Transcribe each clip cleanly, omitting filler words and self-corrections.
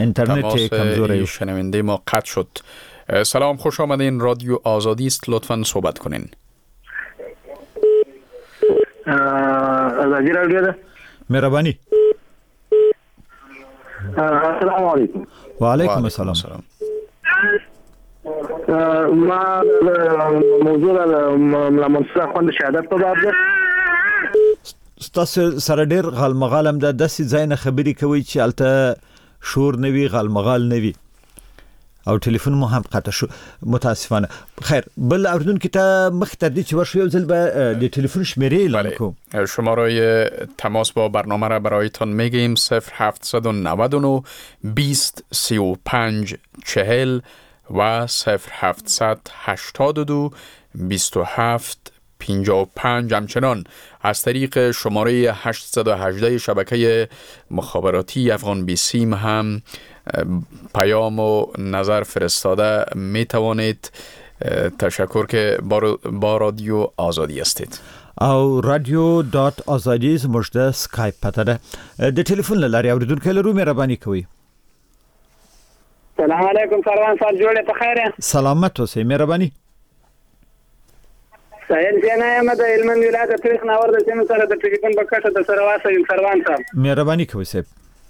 اینترنت کمزوره. شنونده ما قطع شد. سلام، خوش آمدین. رادیو آزادی است، لطفاً صحبت کنین. آزادی رادیو ده. مهربانی. السلام علیکم. و علیکم السلام. ما موضوع منصور خوند شهادت په باب ده. ستاسو سره ډیر غالمغالم ده، داسې ځای نه خبرې کوي چې الته شور نوي، غالمغال نوي او ټلیفون مو هم قطع شو متاسفانه. خیر، بل اوردونکو ته مخ تر دې چې ورشو یو ځل به د ټلیفون شمیره اعلان کوم. شماره تماس با برنامه را برایتان میگیم: 0799 20 35 40 و 0782 27 55. همچنان از طریق شماره 818 شبکه مخابراتی افغان بیسیم هم پیام و نظر فرستاده می توانید. تشکر که با رادیو آزادی هستید. او radio.azadi زموږ د سکایپ پته ده. د ټلیفون لارې اوریدونکو لرو، مهرباني کوئ. سلام علیکم سروان صاحب، جوړه په خیره؟ سلامت اوسئ، مهرباني. سهیل جنایم د علمن ولایت تاریخ ناور د سیمه سره د ټلیفون په کټه د سره واسه سروان صاحب. مهرباني کوئ صاحب.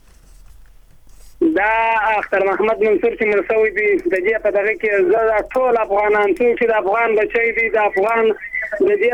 دا اختر محمد منصور چې مرسوي دي د دې په دغه کې زړه ټول افغانان چې د افغان بچي دي، د افغان د دې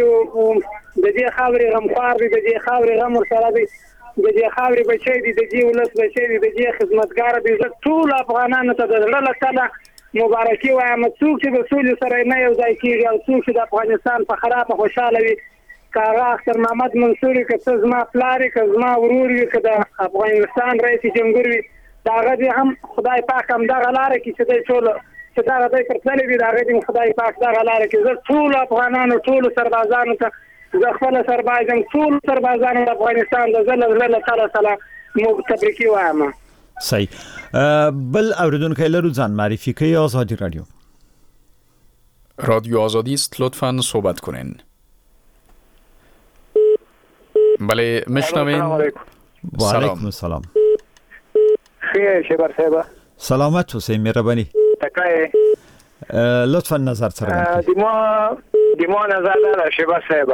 خاورې غمخوار دي، د دې خاورې غم سره دي، د دې خاورې بچي دي، د دې ولس بچي دي، د دې خدمتګار دي. ټول افغانانو ته د زړه له تله مبارکي وایم. څوک چې د سولې سره نه یو ځای کیږي او څوک چې د افغانستان په خراب خوشاله وي، کاغه اختر محمد منصور که څه زما پلار که زما ورور وي که د افغانستان رئیس جمهور وي، داغه دې هم خدای پاک هم دغه لاره کې چې دی ټول چې دغه دی پر تللی وي، دغه دې خدای پاک دغه لاره کې. زه ټول افغانانو ټولو سربازانو ته زه خپله سرباز یم، ټول سربازانو د افغانستان د زړه له تله سره تبریکي وایم. صحیح. بل اوریدونکو لرو، ځان معرفي کوي. آزادی رادیو. رادیو آزادی است، لطفاً صحبت کنین. بله، میشنوین. و علیکم السلام. خیر شبر صاحب. سلامت اوسئ، مهرباني. تکای لطفا نظر سره دمو نظر دار شبر صاحب.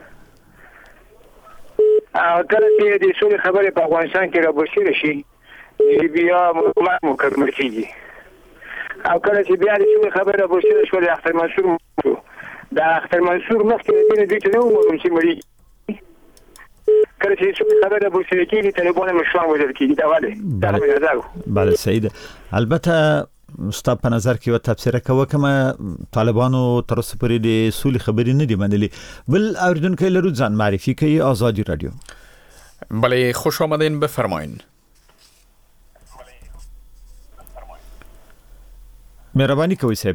کله چې د سولې خبرې په افغانستان کې راوبشي شي، بیا مکمل کیږي. او کله چې بیا د سولې خبرې راوبشي شو، د اختر منصور د اختر منصور مخکې د دې چې نو معلوم شي مړي. کله چې سولې خبرې راوبشي کیږي، طالبان مشوان وځل کیږي. دا ولې؟ بله صحیح ده. البته ستا په نظر کې و تفسیر کوه کما طالبانو تر اوسه پورې د سولې خبرې نه دي منلي. بل اوریدونکو لرو، ځان معرفي کوي. آزادی رادیو. بله، خوش آمدین، بفرمایین. مهرباني کوئ صاحب.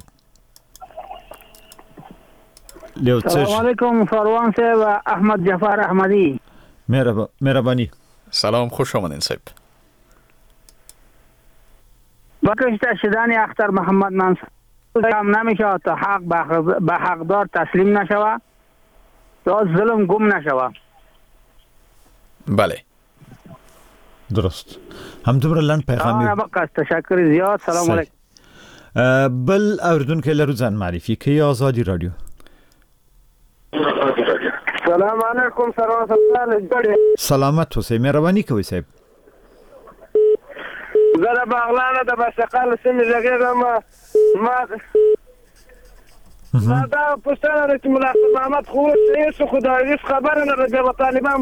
سلام علیکم سروان صاحب. احمد جعفر احمدی. مهرباني. سلام، خوش آمدین صاحب. بکشت شدن اختر محمد منصور هم نمیشه تا حق به حقدار تسلیم نشوه، تا ظلم گم نشوه. بله درست. هم دوباره لند پیغامی بکشت. تشکر زیاد. سلام علیکم. بل اوردونکو لرو، ځان معرفي کوي. آزادی رادیو. سلام علیکم سروان صاحب. سلامت اوسئ، مهرباني کوئ صاحب. زه د بغلانه د بشقال سیمې زګیږم. ما دا پوښتنه ده چې ملا محمد خو هیڅ خدای هیڅ خبره نه ده د طالبان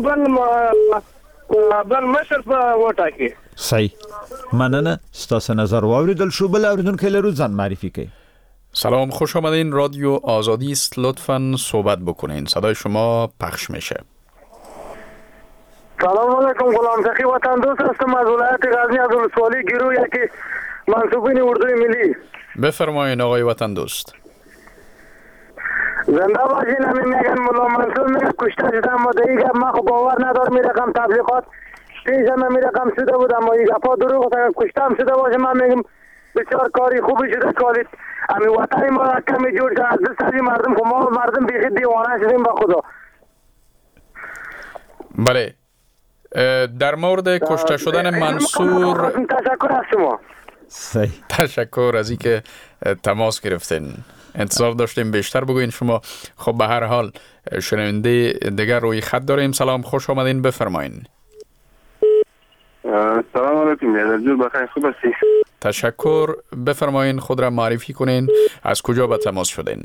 بل مشر په وټاکي. صحیح، مننه. ستاسو نظر واوریدل شو. بل اوریدونکو لرو، ځان معرفي کوي. سلام، خوش آمدین. رادیو آزادی است، لطفاً صحبت بکنین. صدای شما پخش میشه. سلام علیکم. غلام سخی وطن دوست هستم از ولایت غزنی از ولسوالی گیرو، یکی منصوبین اردوی ملی. بفرمایین آقای وطن دوست. زنده باشین. همین میگن مولا منصور میگه کشته شدم. ما دیگه ما خب باور ندار میرقم تبلیغات پیش همه میرقم شده بودم و ایگه پا دروغ کشتم شده باشه. من میگم بسیار کاری خوبی شده کارید. همین وطنی ما کمی جور شد از دست از مردم که ما مردم بیخی دیوانه شدیم با خدا. بله، در مورد کشته شدن منصور تشکر از شما. صحیح. تشکر از اینکه تماس گرفتین. انتظار داشتیم بیشتر بگوین شما. خب به هر حال شنونده دیگر روی خط داریم. سلام، خوش آمدین، بفرمایین. سلام علیکم، یادجور بخیر، خوب هستی؟ تشکر، بفرمایین خود را معرفی کنین، از کجا به تماس شدین؟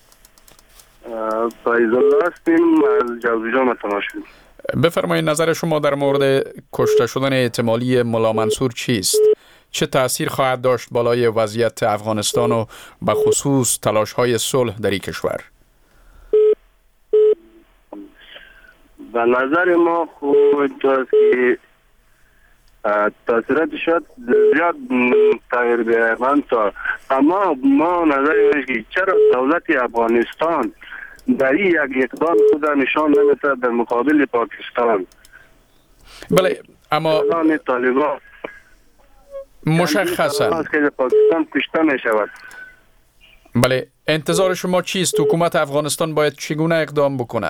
فایز الله هستیم، از جوزجان به تماس شدیم. بفرمایین نظر شما در مورد کشته شدن احتمالی ملا منصور چیست؟ چه تأثیر خواهد داشت بالای وضعیت افغانستان و به خصوص تلاش‌های صلح در این کشور؟ به نظر ما خود است که تاثیرات شاید زیاد تغییر بیاید، اما ما نظر است که چرا دولت افغانستان در این یک اقدام خود نشان نمیده در مقابل پاکستان؟ بله، اما طالبان مشخصا که پاکستان کشته می شود. بله، انتظار شما چیست؟ حکومت افغانستان باید چگونه اقدام بکنه؟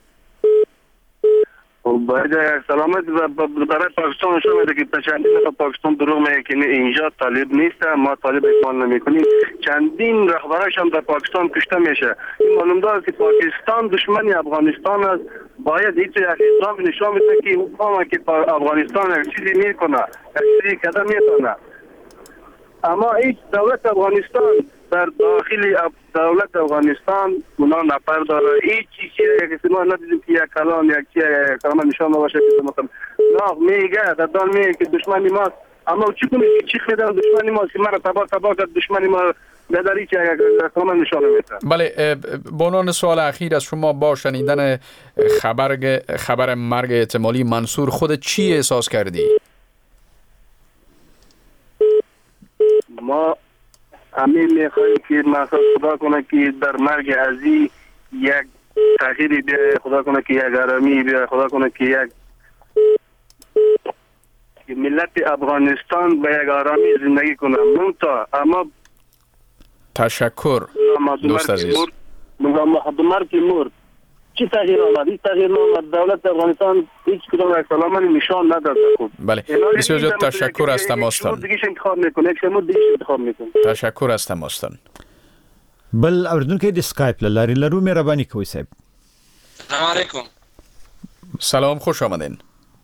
باید سلامت برای پاکستان نشان میده که چندین دفعه پاکستان دروغ میگه که اینجا طالب نیست، ما طالب اعمال نمیکنیم. چندین رهبرش هم در پاکستان کشته میشه. این معلوم داره که پاکستان دشمن افغانستان است. باید یک اقدام نشان میده که حکومت که افغانستان یک چیزی میکنه، یک چیزی قدم میتونه. اما هیچ دولت افغانستان در داخل دولت افغانستان اونا نفر داره. هیچ چیزی که ما ندیدیم که یک کلام نشان باشه که مثلا نه میگه در دان میگه که دشمنی ماست، اما چی کنه که چی خیلی دشمنی ماست که مرا تبا کرد دشمنی ما نداری که کلام نشان میده. بله، به عنوان سوال اخیر از شما، با شنیدن خبر مرگ احتمالی منصور خودت چی احساس کردی؟ ما همین میخواهیم که مثلا خدا کنه که در مرگ عزیز یک تغییری بیاید، خدا کنه که یک آرامی بیاید، خدا کنه که یک ملت افغانستان به یک آرامی زندگی کنه. اما تشکر دوست عزیز. مرگ مرد چی تغییر آمد؟ این تغییر آمد. دولت افغانستان هیچ کدام یک سلامان نشان نداد. بله، بسیار زیاد تشکر از تماستان. تشکر از تماستان. بل اوردونکو د اسکایپ لاري لرو مهرباني کوئ صاحب. سلام علیکم. سلام، خوش آمدین.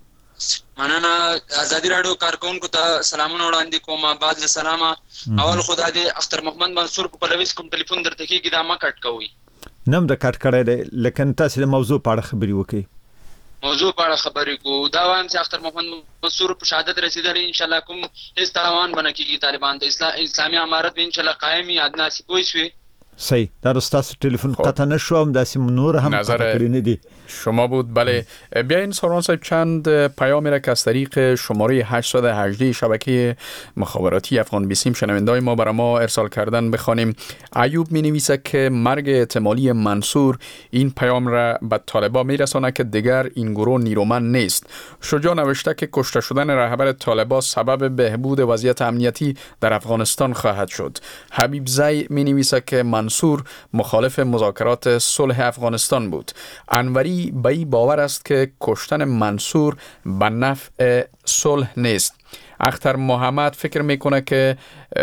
مننه. ازادي رادیو کارکونکو ته سلامونه وړاندې کوم. بعد له سلامه اول خدای دې اختر محمد منصور په پلويس کوم ټلیفون درته کېږي دا ما کټ کوي. نم د کټ کړی دی، لکه تاسو د موضوع په اړه خبرې وکړئ. موضوع په اړه خبرې کو دا وایم چې اختر محمد منصور په شهادت رسیدلی ان شاء الله کوم هیڅ تاوان بنه کېږي. طالبان د اسلامي امارت به ان شاء الله قائمي ادناسي پوي شوي. صحیح، در استاد تلفن قطع نشو، هم داسې نور هم قطع کړی نه دي. شما بود. بله، بیاین ساران صاحب چند پیامی را که از طریق شماره 818 شبکه مخابراتی افغان بیسیم شنوندای ما برای ما ارسال کردن بخوانیم. ایوب می نویسه که مرگ احتمالی منصور این پیام را به طالبان می رسانه که دیگر این گروه نیرومند نیست. شجاع نوشته که کشته شدن رهبر طالبان سبب بهبود وضعیت امنیتی در افغانستان خواهد شد. حبیب زی می نویسه که منصور مخالف مذاکرات صلح افغانستان بود. انوری به این باور است که کشتن منصور به نفع صلح نیست. اختر محمد فکر میکنه که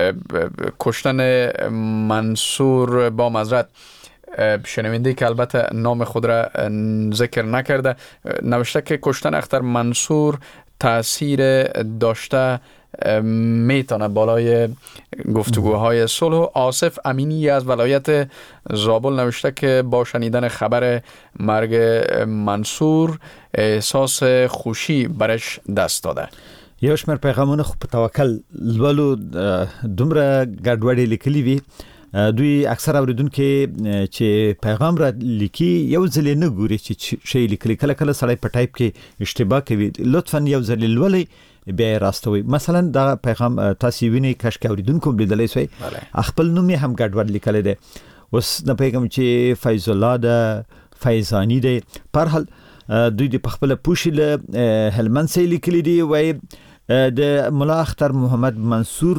کشتن منصور با معذرت شنونده که البته نام خود را ذکر نکرده نوشته که کشتن اختر منصور تأثیر داشته میتونه بالای گفتگوهای صلح. و آصف امینی از ولایت زابل نوشته که با شنیدن خبر مرگ منصور احساس خوشی برش دست داده. یو شمېر پیغامونه خو په توکل لولو دومره ګډوډي لیکلي وي، دوی اکثر اوریدونکو چې پیغام را لیکي یو ځل نه ګوري چې شی لیکلي، کله کله سړی په ټایپ کې اشتباه کوي. لطفا یو ځل لولئ بیا راستوي. مثلا دا پیغام تاسو وینئ، کاش کې اوریدونکو لیدلی سوی، خپل نوم هم ګډوډ لیکلی دی. اوس نه پیغام چې فیض الله ده، فیضانی دی، په هر حال دوی د خپل پوښي له هلمند سي لیکلي دی. وای د ملا اختر محمد منصور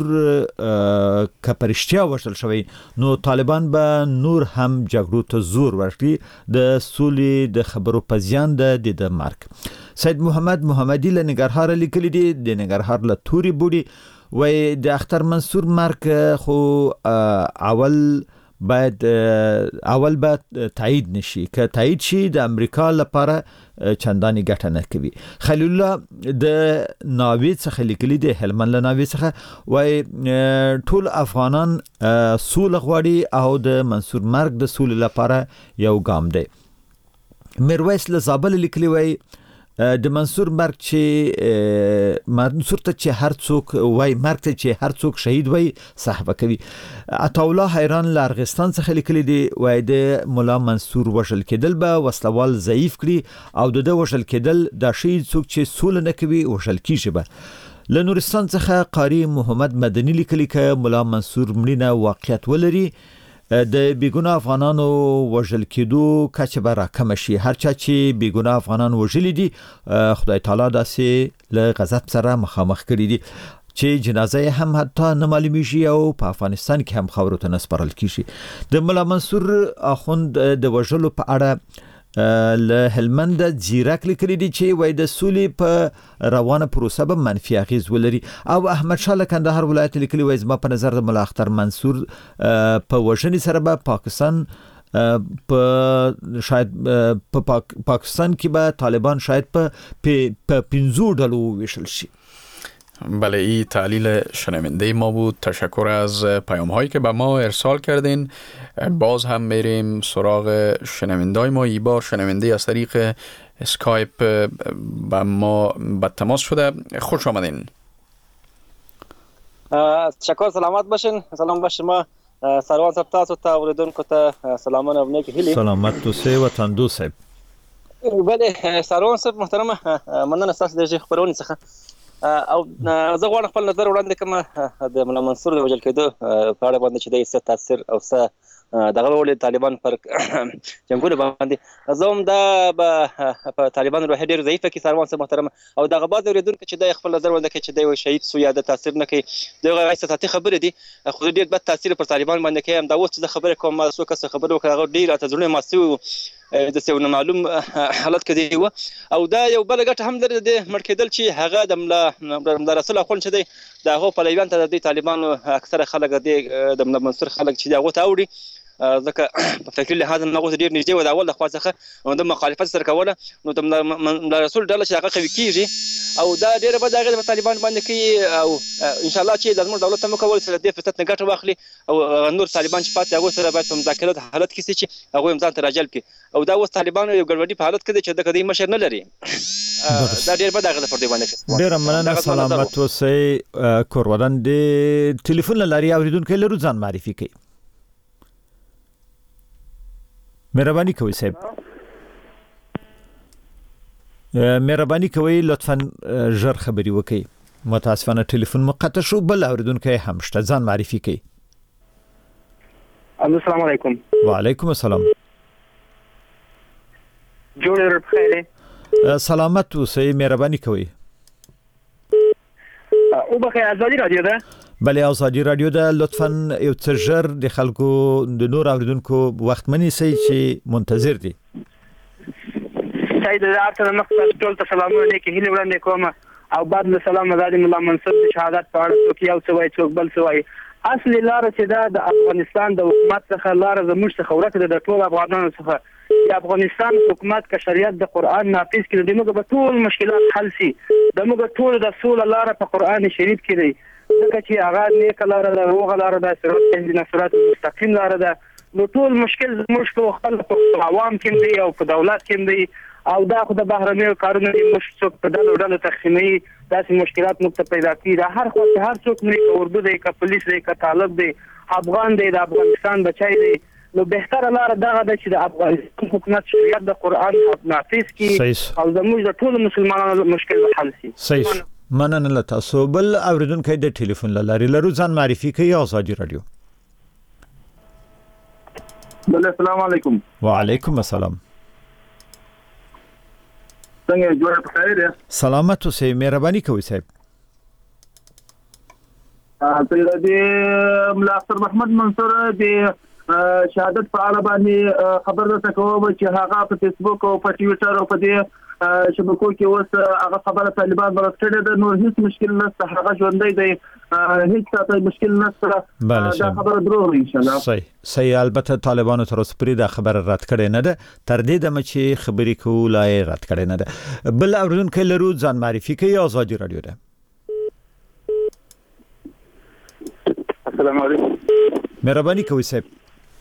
که پرشتیا وشتل شوی نو طالبان به نور هم جګړو ته زور ورکړي د سولې د خبرو په زیان د مرګ. سید محمد محمدي له ننګرهار لیکلي دي، د ننګرهار له توري بوډي وای د اختر منصور مرګ خو اول باید تایید نشي، که تایید شي د امریکا لپاره چنداني ګټه نه کوي. خلیل الله د ناوې څخه لیکلي دی، هلمند له ناوې څخه وای ټول افغانان سوله غواړي او د منصور مرګ د سولې لپاره یو ګام دی. میرویس له زابل لیکلي وای د منصور مرګ چې منصور ته چې هر څوک وای مرګ ته چې هر څوک شهید وای صحبه کوي. عطا الله حیران له ارغستان څخه لیکلي دی وای د مولا منصور وشل کېدل به وسلوال ضعیف کړي او د وشل کېدل د شهید څوک چې سول نه کوي وشل کیږي به. له نورستان څخه قاری محمد مدني لیکلي ک مولا منصور مړینه واقعیت ولري د بیګونه افغانانو وژل کېدو کچه به راکم شي. هر چا چې بیګونه افغانان وژلي دي خدای تعالی داسې له غضب سره مخامخ کړي دي چې جنازه هم حتی نه معلومیږي او په افغانستان کې هم خبرو ته نسپارل کیږي. د مولا منصور اخوند د وژلو په اړه له هلمند زیرک لیکلي دي چې وای د سولې په روانه پروسه به منفي اغیز ولري. او احمد شاه له کندهار ولایت لیکلي وای زما په نظر د مولا اختر منصور په وژنې سره به پاکستان شاید په پاکستان کې به طالبان شاید په 15 ډلو ویشل شي. بله، این تحلیل شنونده ما بود. تشکر از پیام هایی که به ما ارسال کردین. باز هم میریم سراغ شنونده های ما. این بار شنونده از طریق اسکایپ به ما به تماس شده. خوش آمدین. تشکر، سلامت باشین. سلام باشه. ما سروان صاحب تاسو ته اوریدونکو ته سلامونه او نیکی هیلې. سلامت اوسئ وطندو صاحب. بله سروان صاحب محترمه، مننه تاسو د خبرونې څخه. او زه غواړم خپل نظر وړاندې کړم د مولا منصور د وژل کېدو په اړه باندې چې د څه تاثیر او څه دغه ولې طالبان پر جنګونه باندې زوم دا په طالبان روحي ډېر ضعیفه کې سروان صاحب محترمه، او دغه بعض اوریدونکو چې د خپل نظر وړاندې کوي چې د شهید سو یا د تاثیر نه کوي دغه اساساتي خبره دي، خو ډېر بد تاثیر پر طالبان باندې کوي. هم دا اوس چې خبره کوم ما څو کس خبره وکړه هغه ډېر اتزړونه ماسو د څه معلوم حالت کې دی او دا یو بل ګټه هم لري د مړ کېدل چې هغه د مولا رسول اخوند چې دی د هغه پلویان ته د طالبانو اکثره خلک د مولا منصور خلک چې هغه ته وړي ځکه په فکري لحاظ هغه ډیر نږدې و د اول خوا څخه د مخالفت سره کوله، نو د مولا رسول ډله چې هغه قوي کیږي او دا ډیره به دغه په طالبان باندې کوي او ان شاء الله چې د زموږ دولت هم کول سره د فرصت نه ګټه واخلي او نور طالبان چې پاتې هغه سره باید په مذاکرات حالت کې چې هغه امزان ته راجل کی او دا اوس طالبان یو ګډوډي په حالت کې چې د کدی مشر نه لري. دا ډیر به دغه پر دی باندې ډیر مننه. سلامت اوسئ. کورودان د ټلیفون لاري اوریدونکو لرو ځان معرفي کوي. مهرباني کوئ صاحب، مهرباني کوئ لطفاً ژر خبري وکړئ. متاسفانه ټلیفون مقطع شو. بل اوریدونکو هم شته، ځان معرفي کوي. السلام علیکم. وعلیکم السلام. جوړ بخیر. سلامت اوسئ. مهرباني کوئ. او بخیر. ازادي رادیو ده. بله ازادي رادیو ده. لطفاً یو څه ژر د خلکو د نور اوریدونکو وخت منیسئ چې منتظر دي. سید اته مقصد ټول ته سلامونه نیکی هیله وړاندې کوم او بعد له سلام آزاد مولا منصور د شهادت په اړه څوک یو څه وایي څوک بل څه وایي. اصلي لار چې دا د افغانستان د حکومت څخه لار زموږ څخه ورکه د ټول افغانانو څخه د افغانستان حکومت که شریعت د قران نافذ کړي د موږ په ټول مشکلات حل شي. د موږ ټول د سول لار په قران شریف کې دی ځکه چې هغه نیک لار ده، روغه لار ده، صراط مستقیم لار ده. نو ټول مشکل زموږ په خپل عوام کې دی او په دولت کې دی او دا خو د بهرنیو کارونو موږ څوک په ډلو تقسیمي داسې مشکلات موږ ته پیدا کیږي. هر خو هر څوک نه اردو دی که پولیس دی که طالب دی افغان دی د افغانستان بچی دی، نو بهتره لار دغه ده چې د افغانستان حکومت شریعت د قران نافذ کړي او زموږ د ټول مسلمانانو مشکل حل شي. صحیح. مننه له تاسو. بل اوریدونکو د ټلیفون لاري لرو ځان معرفي کوي. ازادي رادیو. بل السلام علیکم. وعلیکم السلام. څنګه جوړ بخیر. سلامت اوسئ. مهرباني کوئ صاحب. ته د مولا اختر محمد منصور د شهادت په اړه باندې خبر درته کوم چې هغه په فیسبوک او په ټویټر او په دې شبکو کې اوس هغه خبره طالبان برات کړي ده، نور هیڅ مشکل نشته، هغه ژوندۍ دی، هیڅ څه مشکل نشته. دا خبره دروغ ان شاء الله. صحیح. البته طالبانو تر اوسه پرې دا خبره رد کړي نه ده، تر دې دمه چې خبرې کولای رد کړي نه ده. بل اوریدونکو لرو ځان معرفي کوي. آزادي رادیو ده. السلام علیکم. مهرباني کوي صاحب.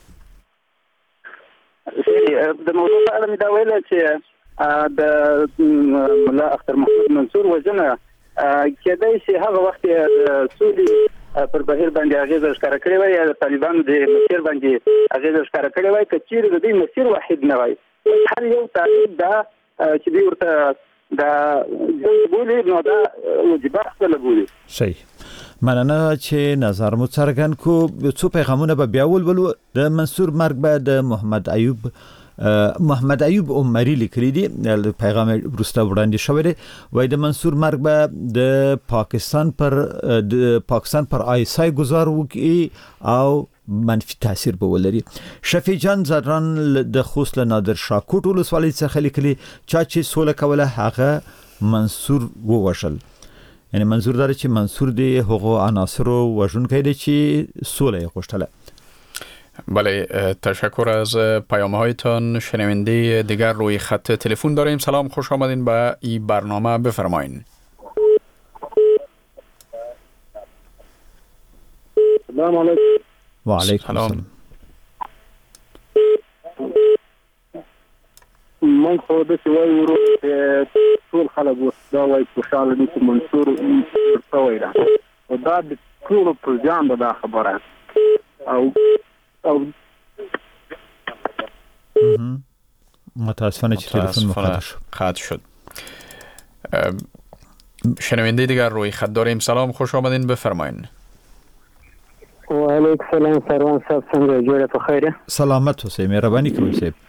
د موضوع په اړه مې دا ویل چې د ملا اختر محمد منصور وژنه کېدای شي هغه وخت د سولې پر بهیر باندې اغیزه ښکاره کړې وای، یا د طالبانو د مسیر باندې اغیزه ښکاره کړې وای، که چیرې د دې مسیر واحد نه وای. هر یو طالب دا چې دوی ورته دا بولي نو دا واجبات خپل بولي. صحیح. مننه چې نظر مو څرګند کو. څو پیغامونه به بیا ولولو. د منصور مرګ به د محمد ایوب عمری لیکلی دی، پیغام وروسته وړاندې شوی دی. وای د منصور مرګ به د پاکستان پر آیسای گذار وکړي او منفي تاثیر به ولري. شفیع جان زران د خوست له نادر شاه کوټ ولسوالۍ څخه لیکلی چې سوله کوله هغه منصور ووژل. یعنی منظور داره چې منصور دی هغو عناصرو وژونکی دی چې سوله یې غوښتله. بله، تشکر از پیام‌هایتان. شنونده دیگر روی خط تلفن داریم. سلام، خوش آمدین به این برنامه، بفرمایین. سلام علیکم. و علیکم السلام. من خو د سوي ورو ټول خلک دا وایي خوشاله دي چې منصور ورته دا او دا د ټول پر ځان دا خبره او متاسفانه چې تلفن قطع شد. شنونده دیگر روی خط داریم. سلام، خوش آمدین، بفرمایین. و علیکم السلام. سروان صاحب څنګه جوړه په خیره؟ سلامت اوسئ. مهرباني کوئ صاحب.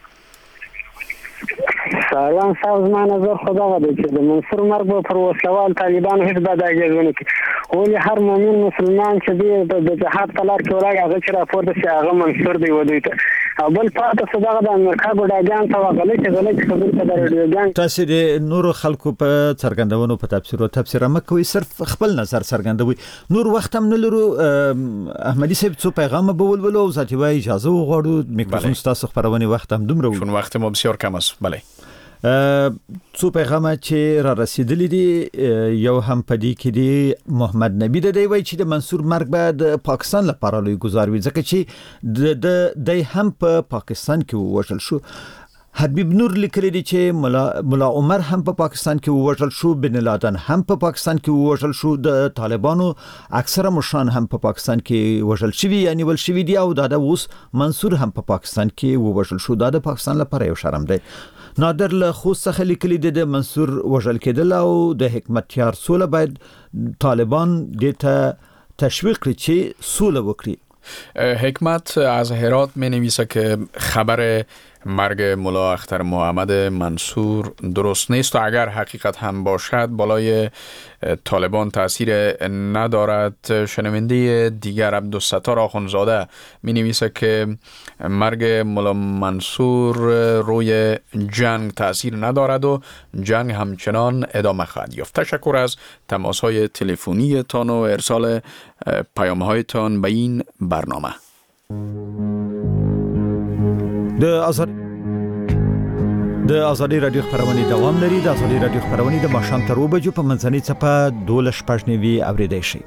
سروان صاحب زما نظر خدا غواړي چې د منصور مرګ پر وسلوال طالبان هیڅ بد اغیز ونه کړي. ولې هر مؤمن مسلمان چې دی د جهاد په لار کې ولاړ هغه چې راپورته شي هغه منصور دی ودی ته او بل پاتې صدقه د امریکا ګډاګان ته غلط خبرې ته درېږي. تاسو د نور خلکو په څرګندونو په تفسیر مکوئ، صرف خپل نظر څرګندوي. نور وخت هم نه لرو. احمدي صاحب څو پیغام به ولولو او ذاتي وای اجازه وغواړو. میکروفون تاسو خبرونه وخت هم دومره چون وخت ما بسیار کم است. بله، څو پیغام چې را رسیدلی دي. یو هم پدې کې دی محمد نبی د دی وای چې د منصور مرګ به د پاکستان لپاره لوی گزار وي، ځکه چې د هم په پاکستان کې ووژل شو. حبیب نور لیکلی دی چې مولا عمر هم په پاکستان کې ووژل شو، بن لادن هم په پاکستان کې ووژل شو، د طالبانو اکثره مشران هم په پاکستان کې وژل شوي یا نیول شوي دي، او دا د اوس منصور هم په پاکستان کې ووژل شو. دا د پاکستان لپاره یو شرم دی. نادر له خوست څخه لیکلی دی د منصور وژل کېدل او د حکمتیار سوله باید طالبان دې ته تشویق کړي چې سوله وکړي. حکمت از هرات می نویسه که خبر مرگ ملا اختر محمد منصور درست نیست و اگر حقیقت هم باشد بالای طالبان تاثیر ندارد. شنونده دیگر عبدالستار آخوندزاده می نویسه که مرگ ملا منصور روی جنگ تاثیر ندارد و جنگ همچنان ادامه خواهد یافت. تشکر از تماس های تلفنی تان و ارسال پیام هایتان به این برنامه. د آزادی رادیو خبرونه دوام لري. د آزادی رادیو خبرونه د ماښام تر 2 بجو په منځنۍ څپه 12:09 اوریدای شي.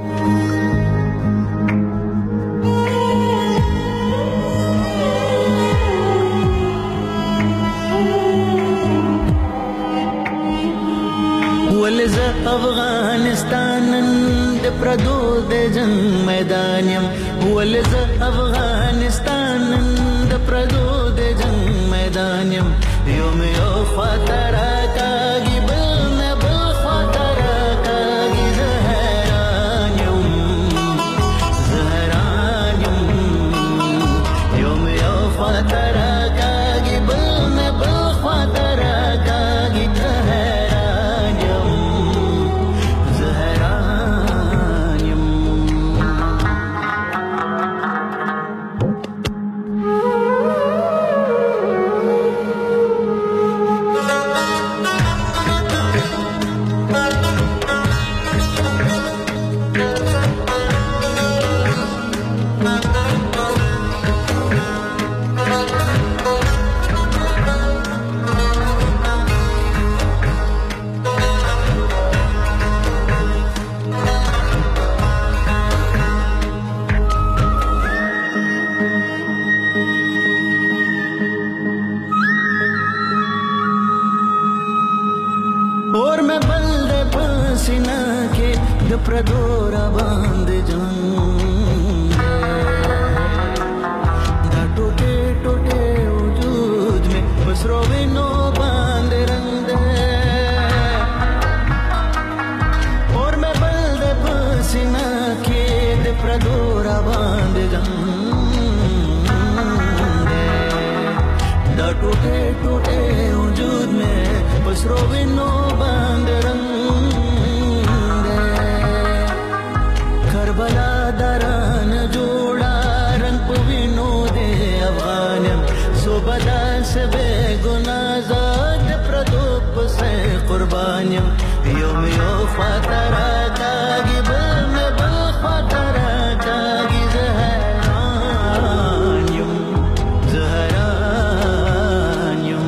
ولزه افغانستان د پردو د جنگ میدان يم، ولزه افغانستان د پردو د جنگ میدان يم، یوم یو خاطر کاږي بل نه بل خاطر کاږي، زهران یم یوم یو خاطر کاږي بل نه بل خاطر کاږي، زهران یم. سرو وینو باندې رنگ کربلا دران جوړا رنگ په وینو دې افغانم سو بدل سے بے گناہ زاد پردو پسے قربانیم یوم یو فاترا کاگی بل میں بل فاترا کاگی زہرانیم زہرانیم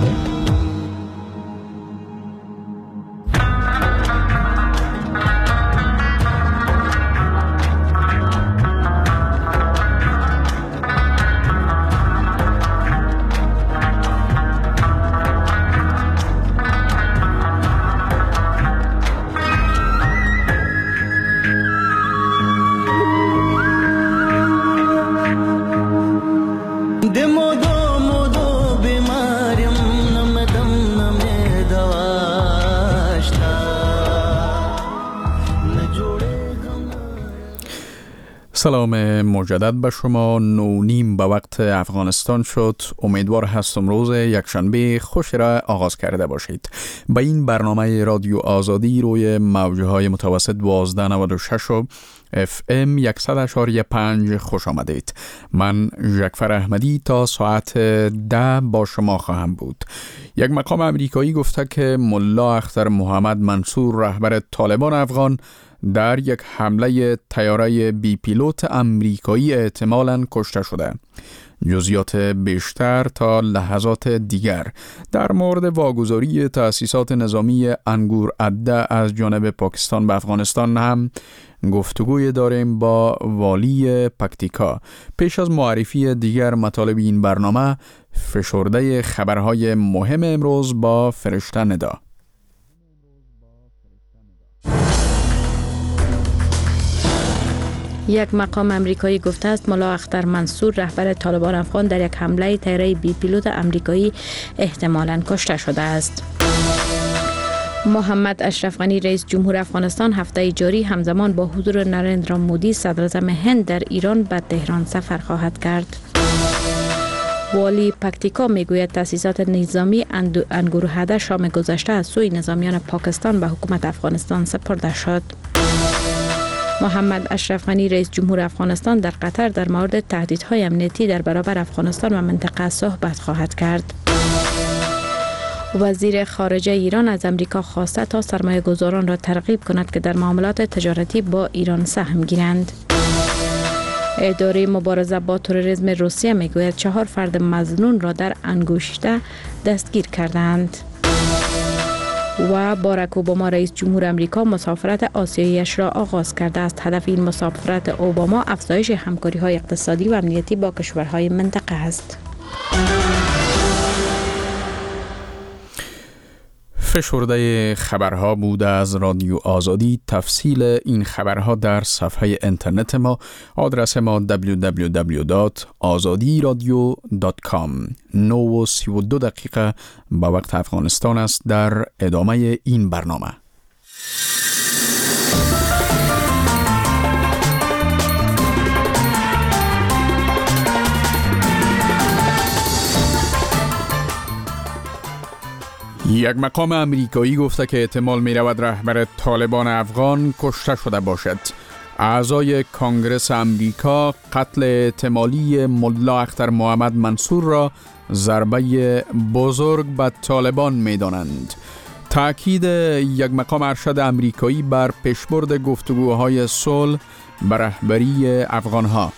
سلام مجدد به شما. 9:30 به وقت افغانستان شد. امیدوار هستم روز یکشنبه خوش را آغاز کرده باشید. به این برنامه رادیو آزادی روی موجه های متوسط 1296 و FM 100.5 خوش آمدید. من جعفر احمدی تا ساعت 10 با شما خواهم بود. یک مقام امریکایی گفته که ملا اختر محمد منصور رهبر طالبان افغان در یک حمله طیاره بی پیلوت امریکایی احتمالاً کشته شده. جزئیات بیشتر تا لحظات دیگر در مورد واگذاری تأسیسات نظامی انگور عده از جانب پاکستان به افغانستان هم گفتگوی داریم با والی پکتیکا. پیش از معرفی دیگر مطالب این برنامه، فشرده خبرهای مهم امروز با فرشته ندا. یک مقام امریکایی گفته است ملا اختر منصور رهبر طالبان افغان در یک حمله طیاره بی پیلوت امریکایی احتمالاً کشته شده است. محمد اشرف غنی رئیس جمهور افغانستان هفته جاری همزمان با حضور نریندرا مودی صدر اعظم هند در ایران به تهران سفر خواهد کرد. والی پکتیکا میگوید تأسیسات نظامی انگورهده شام گذشته از سوی نظامیان پاکستان به حکومت افغانستان سپرده شد. محمد اشرف غنی رئیس جمهور افغانستان در قطر در مورد تهدیدهای امنیتی در برابر افغانستان و منطقه صحبت خواهد کرد. وزیر خارجه ایران از امریکا خواسته تا سرمایه گذاران را ترغیب کند که در معاملات تجارتی با ایران سهم گیرند. اداره مبارزه با تروریسم روسیه میگوید 4 فرد مظنون را در انگوشته دستگیر کردند. و باراک اوباما رئیس جمهور امریکا مسافرت آسیایی‌اش را آغاز کرده است. هدف این مسافرت اوباما افزایش همکاری‌های اقتصادی و امنیتی با کشورهای منطقه است. فشرده خبرها بوده از رادیو آزادی. تفصیل این خبرها در صفحه اینترنت ما. آدرس ما www.azadiradio.com. 9:32 دقیقه به وقت افغانستان است. در ادامه این برنامه یک مقام امریکایی گفته که احتمال می رود رهبر طالبان افغان کشته شده باشد. اعضای کانگرس امریکا قتل احتمالی ملا اختر محمد منصور را ضربه بزرگ به طالبان می دانند. تأکید یک مقام ارشد امریکایی بر پیشبرد گفتگوهای صلح به رهبری افغانها.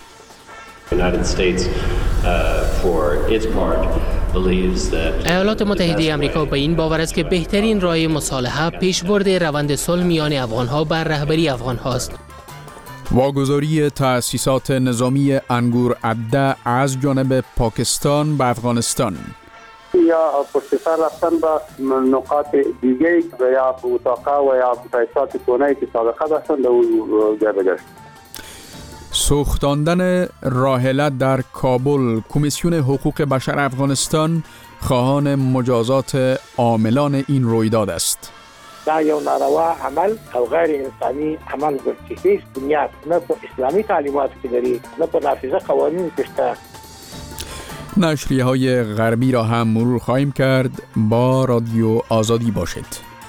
ایالات متحده آمریکا به این باور است که بهترین راه مصالحه پیشبرد روند صلح میان افغانها بر رهبری افغانهاست. واگذاری تأسیسات نظامی انگور عده از جانب پاکستان به افغانستان. یا پشت سر رفتن به نقاط دیگه یا اتاقا و یا تأسیسات کونه‌ای که سابقه داشتن در اون جای بگشت. سوختاندن راحله در کابل. کمیسیون حقوق بشر افغانستان خواهان مجازات عاملان این رویداد است. دا یو ناروا عمل او غیر انسانی عمل ګرځي. هیڅ بنیاد نه په اسلامي تعلیماتو کې لري نه په نافذه قوانینو کې شته. نشریه های غربی را هم مرور خواهیم کرد. با رادیو آزادی باشید.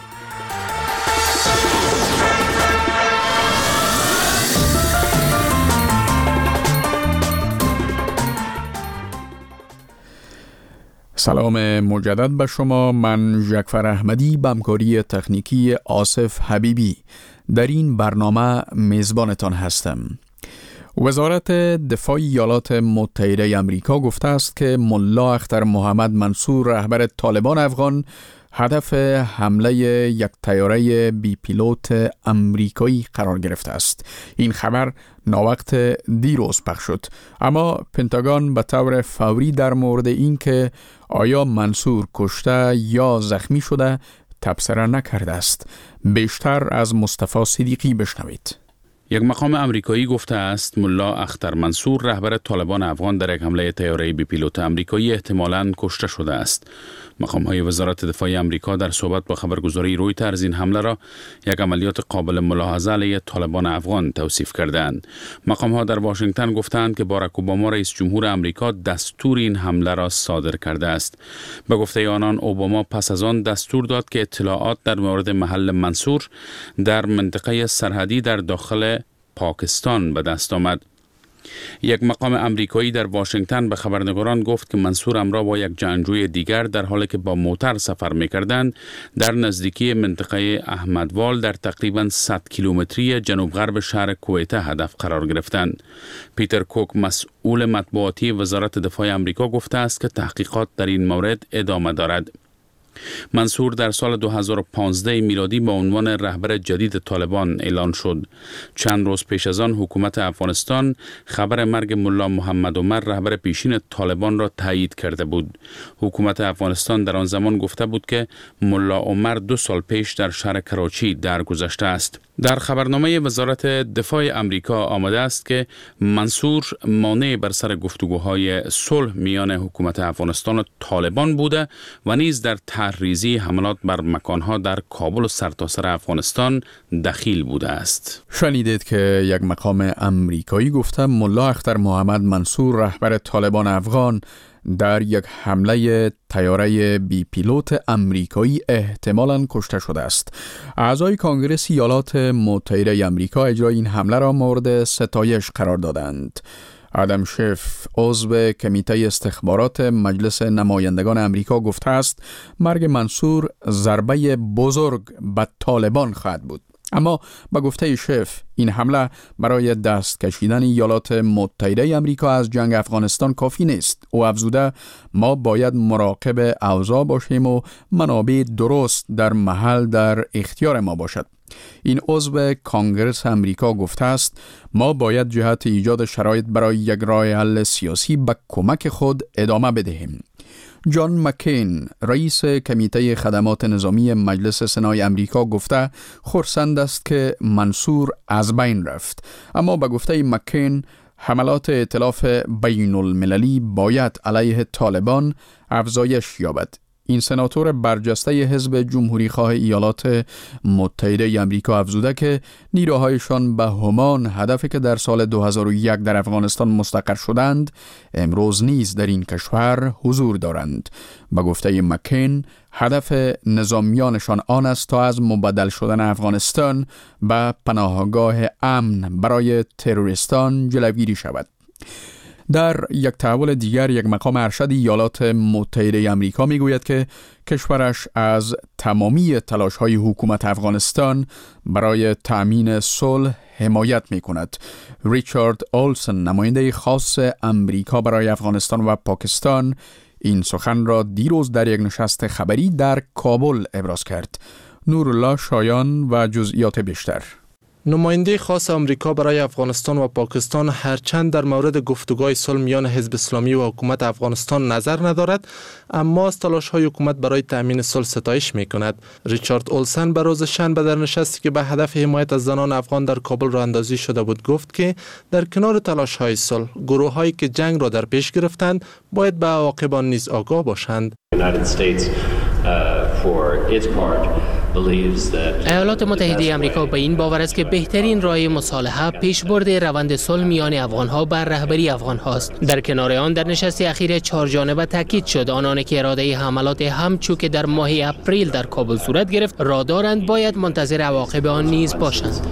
سلام مجدد به شما. من جعفر احمدی به همکاری تکنیکی آصف حبیبی در این برنامه میزبانتان هستم. وزارت دفاع ایالات متحده آمریکا گفته است که ملا اختر محمد منصور رهبر طالبان افغان هدف حمله یک طیاره بی پیلوت امریکایی قرار گرفته است. این خبر ناوقت دیروز پخش شد، اما پنتاگون به طور فوری در مورد اینکه آیا منصور کشته یا زخمی شده تبصره نکرده است. بیشتر از مصطفی صدیقی بشنوید. یک مقام امریکایی گفته است ملا اختر منصور رهبر طالبان افغان در یک حمله طیاره بی پیلوت امریکایی احتمالاً کشته شده است. مقام‌های وزارت دفاع آمریکا در صحبت با خبرگزاری رویترز این حمله را یک عملیات قابل ملاحظه علیه طالبان افغان توصیف کردند. مقام‌ها در واشنگتن گفتند که باراک اوباما رئیس جمهور آمریکا دستور این حمله را صادر کرده است. به گفته آنان اوباما پس از آن دستور داد که اطلاعات در مورد محل منصور در منطقه سرحدی در داخل پاکستان به دست آمد. یک مقام امریکایی در واشنگتن به خبرنگاران گفت که منصور همراه با یک جنگجوی دیگر در حالی که با موتر سفر می‌کردند در نزدیکی منطقه احمدوال در تقریباً 100 کیلومتری جنوب غرب شهر کویته هدف قرار گرفتند. پیتر کوک مسئول مطبوعاتی وزارت دفاع آمریکا گفته است که تحقیقات در این مورد ادامه دارد. منصور در سال 2015 میلادی با عنوان رهبر جدید طالبان اعلان شد. چند روز پیش از آن حکومت افغانستان خبر مرگ ملا محمد عمر رهبر پیشین طالبان را تایید کرده بود. حکومت افغانستان در آن زمان گفته بود که ملا عمر 2 سال پیش در شهر کراچی درگذشته است. در خبرنامه وزارت دفاع آمریکا آمده است که منصور مانع بر سر گفتگوهای صلح میان حکومت افغانستان و طالبان بوده و نیز در طرحریزی حملات بر مکانها در کابل و سرتاسر افغانستان دخیل بوده است. شنیدید که یک مقام امریکایی گفته ملا اختر محمد منصور رهبر طالبان افغان در یک حمله طیاره بی پیلوت امریکایی احتمالاً کشته شده است. اعضای کنگره ایالات متحده آمریکا اجرای این حمله را مورد ستایش قرار دادند. آدم شیف عضو کمیته استخبارات مجلس نمایندگان امریکا گفته است مرگ منصور ضربه بزرگ به طالبان خواهد بود. اما با گفته شیف این حمله برای دست کشیدن ایالات متحده آمریکا از جنگ افغانستان کافی نیست. او افزوده ما باید مراقب اوضاع باشیم و منابع درست در محل در اختیار ما باشد. این عضو کانگرس امریکا گفته است ما باید جهت ایجاد شرایط برای یک راه حل سیاسی به کمک خود ادامه بدهیم. جان مکین رئیس کمیته خدمات نظامی مجلس سنای امریکا گفته خرسند است که منصور از بین رفت، اما به گفته مکین حملات ائتلاف بین المللی باید علیه طالبان افزایش یابد. این سناتور برجسته حزب جمهوری خواه ایالات متحده آمریکا افزوده که نیروهایشان به همان هدفی که در سال 2001 در افغانستان مستقر شدند امروز نیز در این کشور حضور دارند. به گفته مکین هدف نظامیانشان آن است تا از مبدل شدن افغانستان به پناهگاه امن برای تروریستان جلوگیری شود. در یک تحول دیگر یک مقام ارشد ایالات متحده آمریکا میگوید که کشورش از تمامی تلاش‌های حکومت افغانستان برای تأمین صلح حمایت می‌کند. ریچارد اولسن نماینده خاص امریکا برای افغانستان و پاکستان این سخن را دیروز در یک نشست خبری در کابل ابراز کرد. نورالله شایان و جزئیات بیشتر. نماینده خاص آمریکا برای افغانستان و پاکستان هرچند در مورد گفتگوهای صلح میان حزب اسلامی و حکومت افغانستان نظر ندارد، اما از تلاش‌های حکومت برای تأمین صلح ستایش می‌کند. ریچارد اولسن به روز شنبه در نشستی که به هدف حمایت از زنان افغان در کابل راه اندازی شده بود گفت که در کنار تلاش‌های صلح، گروه‌هایی که جنگ را در پیش گرفتند باید به عواقب آن نیز آگاه باشند. ایالات متحده آمریکا به این باور است که بهترین راه مصالحه پیشبرد روند صلح میان افغانها بر رهبری افغانهاست. در کنار آن در نشست اخیر 4 جانبه تاکید شد آنانی که اراده حملات همچون که در ماه اپریل در کابل صورت گرفت را دارند باید منتظر عواقب آن نیز باشند.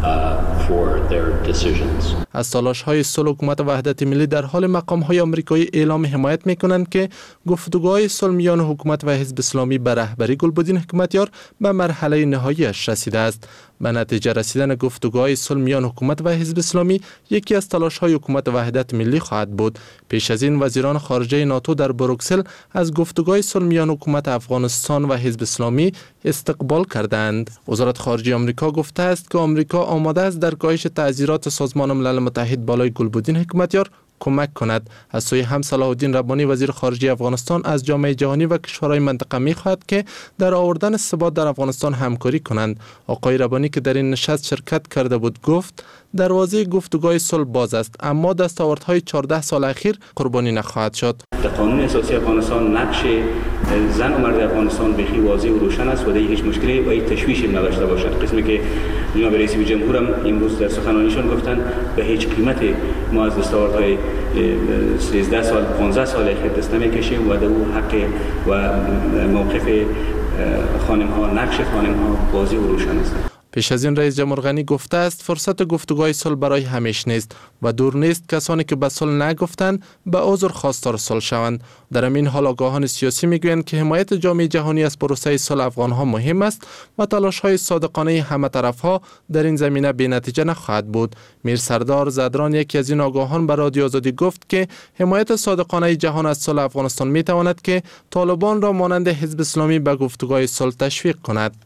از تلاش‌های صلح حکومت وحدت ملی در حال مقام‌های آمریکایی اعلام حمایت می‌کنند که گفتگوهای صلح میان حکومت و حزب اسلامی به رهبری گلبدین حکمتیار به مرحله نهایی‌اش رسیده است. به نتیجه رسیدن گفتگوهای صلح میان حکومت و حزب اسلامی یکی از تلاش‌های حکومت وحدت ملی خواهد بود. پیش از این وزیران خارجه ناتو در بروکسل از گفتگوهای صلح میان حکومت افغانستان و حزب اسلامی استقبال کردند. وزارت خارجه آمریکا گفته است که آمریکا آماده است در کاهش تعذیرات سازمان ملل متحد بالای گلبدین حکمتیار کمک کند. از سوی هم صلاح الدین ربانی وزیر خارجه افغانستان از جامعه جهانی و کشورهای منطقه می‌خواهد که در آوردن ثبات در افغانستان همکاری کنند. آقای ربانی که در این نشست شرکت کرده بود گفت دروازه گفتگوهای صلح باز است، اما دستاوردهای 14 سال اخیر قربانی نخواهد شد. در قانون اساسی افغانستان نقش زن و مرد افغانستان بخی واضح و روشن است و در هیچ مشکلی و هیچ تشویشی نداشته باشد. قسمی که جناب رئیس جمهور هم امروز در سخنرانیشان گفتند به هیچ قیمت ما از دستاوردهای 13 سال 15 سال اخیر دست نمی‌کشیم و در او حق و موقف خانم‌ها، نقش خانم‌ها واضح و روشن است. پیش از این رئیس جمهور غنی گفته است فرصت گفتگوهای صلح برای همیشه نیست و دور نیست کسانی که به صلح نگفتند به عذر خواستار صلح شوند. در این حال آگاهان سیاسی میگویند که حمایت جامعه جهانی از پروسه صلح افغانها مهم است و تلاش‌های صادقانه همه طرف‌ها در این زمینه بی‌نتیجه نخواهد بود. میر سردار زدران یکی از این آگاهان به رادیو آزادی گفت که حمایت صادقانه جهان از صلح افغانستان میتواند که طالبان را مانند حزب اسلامی به گفتگوهای صلح تشویق کند.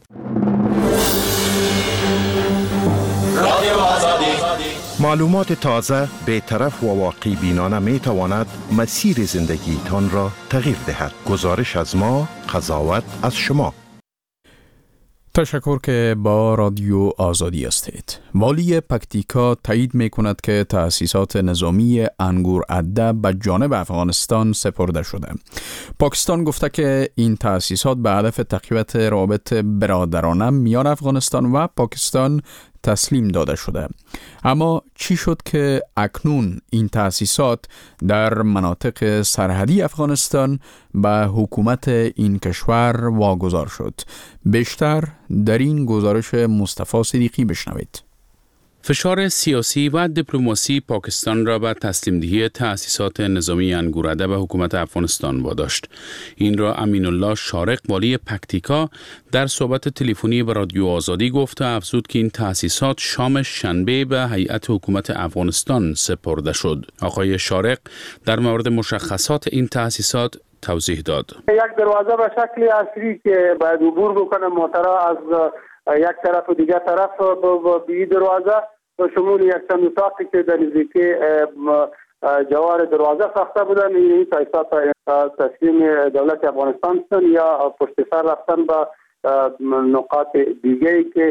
معلومات تازه، بی‌طرف و واقعی بینانه می تواند مسیر زندگیتان را تغییر دهد. گزارش از ما، قضاوت از شما. تشکر که با رادیو آزادی هستید. والی پکتیکا تایید می کند که تأسیسات نظامی انگورعده به جانب افغانستان سپرده شده. پاکستان گفته که این تأسیسات به هدف تقویت روابط برادرانه میان افغانستان و پاکستان تسلیم داده شده. اما چی شد که اکنون این تأسیسات در مناطق سرحدی افغانستان به حکومت این کشور واگذار شد؟ بیشتر در این گزارش مصطفی صدیقی بشنوید. فشار سیاسی و دیپلماسی پاکستان را به تسلیم دهی تأسیسات نظامی انگورعده به حکومت افغانستان واداشت. این را امین الله شارق والی پکتیکا در صحبت تلفنی به رادیو آزادی گفت و افزود که این تأسیسات شام شنبه به هیئت حکومت افغانستان سپرده شد. آقای شارق در مورد مشخصات این تأسیسات توضیح داد. یک دروازه به شکل عصری که باید عبور بکنه موترها از یک طرف و دیگر طرف به این دروازه به شمول یک چند اتاقی که در نزدیکی جوار دروازه ساخته بودن. این تأسیسات تسلیم دولت افغانستان هستند یا پشت سر رفتن به نقاط دیگری که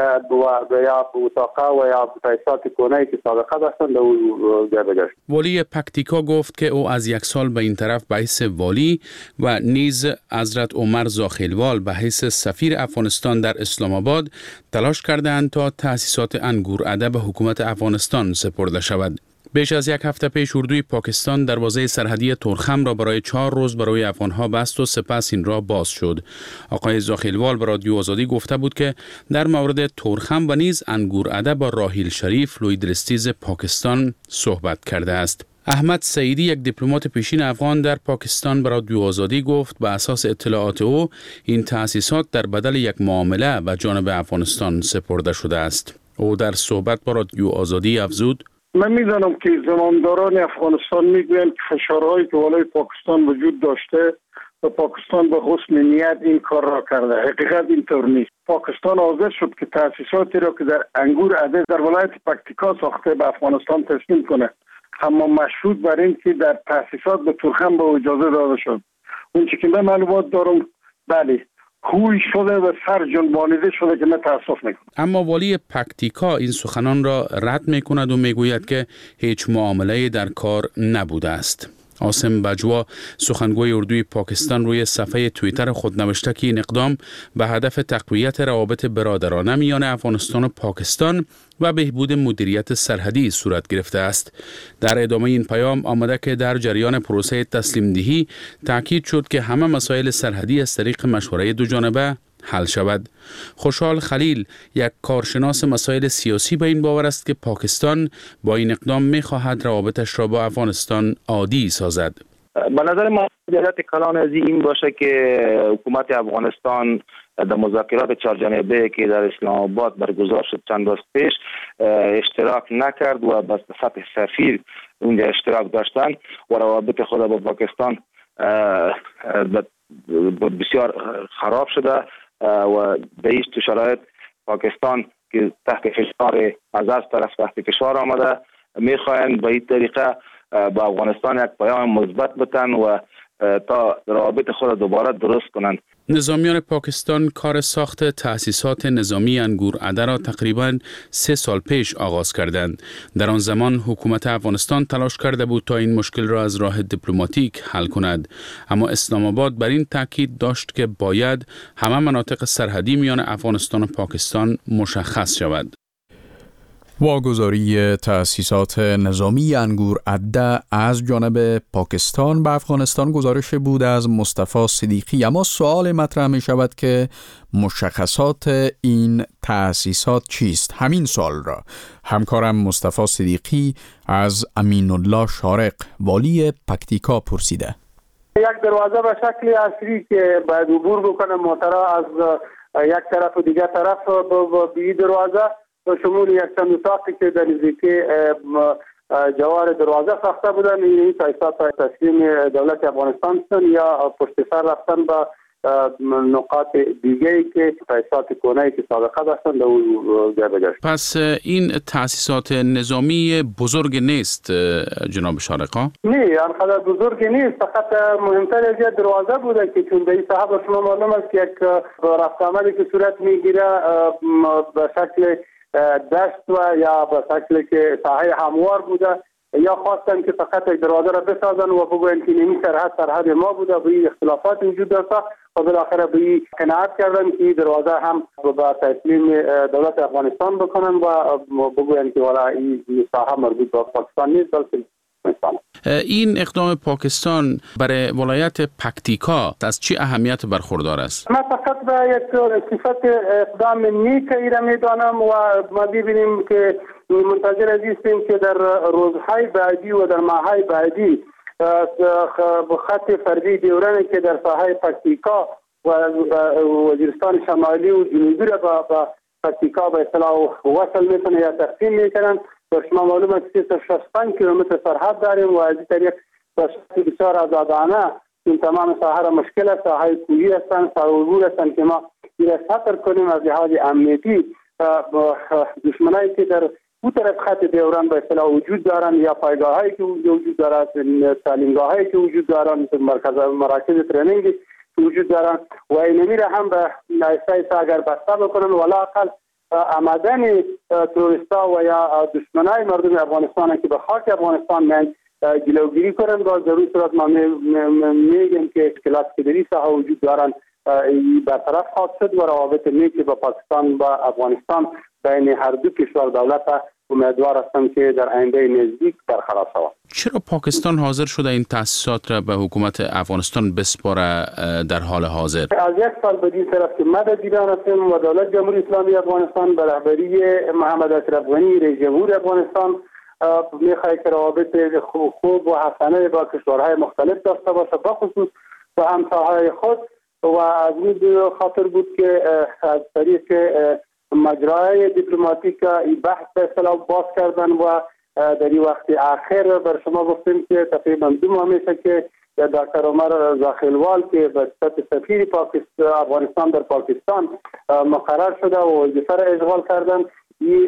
یا اتاقا و یا تأسیسات کونه‌ای که سابقه داشتند او جابجا شد. والی پکتیکا گفت که او از 1 سال به این طرف به حیث والی و نیز حضرت عمر زاخیلوال به حیث سفیر افغانستان در اسلام آباد تلاش کردند تا تأسیسات انگورعده به حکومت افغانستان سپرده شود. بیش از 1 هفته پیش اردوی پاکستان دروازه سرحدی تورخم را برای 4 روز برای افغانها بست و سپس این را باز شد. آقای زاخیلوال به رادیو آزادی گفته بود که در مورد تورخم و نیز انگورعده با راحیل شریف لویدرستیز پاکستان صحبت کرده است. احمد سعیدی یک دیپلمات پیشین افغان در پاکستان به رادیو آزادی گفت به اساس اطلاعات او این تأسیسات در بدل یک معامله به جانب افغانستان سپرده شده است. او در صحبت با رادیو آزادی افزود: من میدانم که زمامداران افغانستان میگویند که فشارهایی که والای پاکستان وجود داشته و پاکستان به حسن نیت این کار را کرده. حقیقت اینطور نیست. پاکستان حاضر شد که تأسیساتی را که در انگورعده در ولایت پکتیکا ساخته به افغانستان تسلیم کنه، اما مشروط بر این که در تأسیسات به تورخم به اجازه داده شد. اون چی که من معلومات دارم بله کوی شده و سر جنبانیده شده که من تأسف میکنم. اما والی پکتیکا این سخنان را رد میکند و میگوید که هیچ معامله در کار نبوده است. عاصم بجوا سخنگوی اردوی پاکستان روی صفحه توییتر خود نوشته که این اقدام به هدف تقویت روابط برادرانه میان افغانستان و پاکستان و بهبود مدیریت سرحدی صورت گرفته است. در ادامه این پیام آمده که در جریان پروسه تسلیم دهی تاکید شد که همه مسائل سرحدی از طریق مشوره دو جانبه حل شود. خوشحال خلیل، یک کارشناس مسائل سیاسی، به این باور است که پاکستان با این اقدام می‌خواهد روابطش را با افغانستان عادی سازد. به نظر من جهت کلان از این باشه که حکومت افغانستان در مذاکرات چهارجانبه که در اسلام آباد برگزار شد چند روز پیش اشتراک نکرد و به سطح سفیر اونجا اشتراک داشتن و روابط خود با پاکستان بسیار خراب شده و به این شرایط پاکستان که تحت فشار از طرف تحت فشار آمده میخواهند به این طریقه با افغانستان یک پیام مثبت بتن و تا روابط خود دوباره درست کنند. نظامیان پاکستان کار ساخت تأسیسات نظامی انگور عده را تقریباً 3 سال پیش آغاز کردند. در آن زمان حکومت افغانستان تلاش کرده بود تا این مشکل را از راه دیپلماتیک حل کند، اما اسلام آباد بر این تاکید داشت که باید همه مناطق سرحدی میان افغانستان و پاکستان مشخص شود. واگذاری تأسیسات نظامی انگور عده از جانب پاکستان به افغانستان گزارش بود از مصطفی صدیقی، اما سوال مطرح می شود که مشخصات این تأسیسات چیست؟ همین سوال را همکارم مصطفی صدیقی از امین الله شارق، والی پکتیکا، پرسیده. یک دروازه به شکل عصری که باید عبور بکنه موترها از یک طرف و دیگر طرف به دروازه به شمول یک چند اتاقی که در نزدیکی جوار دروازه ساخته بودن. این تاسیسات تسلیم دولت افغانستان هستند یا پشت سر رفتن به نقاط دیگه‌ای که تاسیسات کهنه‌ای که سابقه داشتند در اون جابجا شد. پس این تاسیسات نظامی بزرگ نیست جناب شارقا؟ نه، آنقدر بزرگ نیست، فقط مهمتر از یک دروازه بوده که چون به این صاحب شما معلوم است که یک رفت آمدی که صورت میگیره به شکل دشت و یا به شکلی که ساحه هموار بوده، یا خواستن که فقط یک دروازه را بسازن و بگوین که این سرحد ما بوده، به این اختلافات وجود داشته و بالاخره به این قناعت کردن که این دروازه هم با تسلیم دولت افغانستان بکنن و بگوین که والا این ساحه مربوط به پاکستان نیست بلکه افغانستان. این اقدام پاکستان برای ولایت پکتیکا از چه اهمیت برخوردار است؟ ما فقط به یک صفت اقدام نیک ایره میدانم و ما ببینیم که منتظر هستیم که در روزهای بعدی و در ماههای بعدی خط فردی دیورانی که در ساحه پکتیکا و وزیرستان شمالی و جنوبی را با پکتیکا به اصطلاح وصل میکنه یا تقسیم میکنن. و شما معلوم است که 65 کیلومتر سرحد داریم و از این طریق بسیار آزادانه این تمام ساحه را مشکل است. ساحه کوهی هستند، ساحه هستند که ما این را سطر کنیم از لحاظ امنیتی. دشمنایی که در اون طرف خط دیوران به اصطلاح وجود دارند یا پایگاهایی که وجود دارند، تعلیمگاهایی که وجود دارند، مراکز ترینینگ وجود دارند و اینمی را هم به نایسته اگر بسته بکنن ولی اقل آمدن توریستا و یا دشمنای مردم افغانستان که به خاک افغانستان من جلوگیری کنند. با ضرور صورت ما میگیم که اشکالات که در این ساحه وجود دارند برطرف خواهد شد و روابط نیکی با پاکستان و افغانستان بین هر دو کشور دولت امیدوار هستند که در آینده نزدیک برقرار شود. چرا پاکستان حاضر شده این تأسیسات را به حکومت افغانستان بسپاره در حال حاضر؟ از یک سال بدین طرف که مدد دیدن هستیم و دولت جمهوری اسلامی افغانستان به رهبری محمد اشرف غنی رئیس جمهور افغانستان می‌خواهد که روابط خوب و حسنه با کشورهای مختلف داشته باشه، بخصوص با همسایه‌های خود و از این خاطر بود که از طریق مجرای دیپلماتیک این بحث به اصطلاح باز کردن و در این وقت آخر بر شما گفتیم که تقریبا 2 ماه میشه که دکتر عمر زاخیلوال که به صفت سفیر افغانستان در پاکستان مقرر شده و وظیفه را اشغال کردن. این